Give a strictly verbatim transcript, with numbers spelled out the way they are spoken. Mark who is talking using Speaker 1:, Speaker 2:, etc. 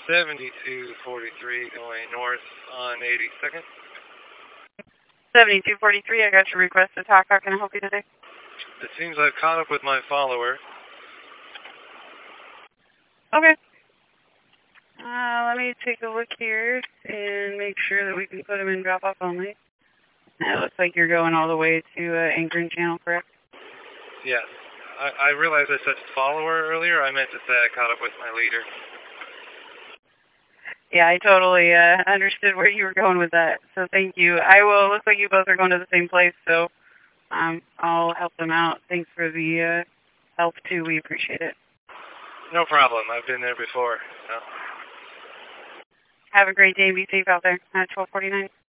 Speaker 1: seventy-two forty-three going north on eighty-second.
Speaker 2: seventy-two forty-three, I got your request to talk. How can I help you today?
Speaker 1: It seems I've caught up with my follower.
Speaker 2: Okay. Uh, let me take a look here and make sure that we can put him in drop-off only. It looks like you're going all the way to uh, Anchoring Channel, correct?
Speaker 1: Yes. I, I realized I said follower earlier. I meant to say I caught up with my leader.
Speaker 2: Yeah, I totally uh, understood where you were going with that. So thank you. I will. Looks like you both are going to the same place, so um, I'll help them out. Thanks for the uh, help too. We appreciate it.
Speaker 1: No problem. I've been there before. So.
Speaker 2: Have a great day. Be safe out there. Uh, twelve forty-nine.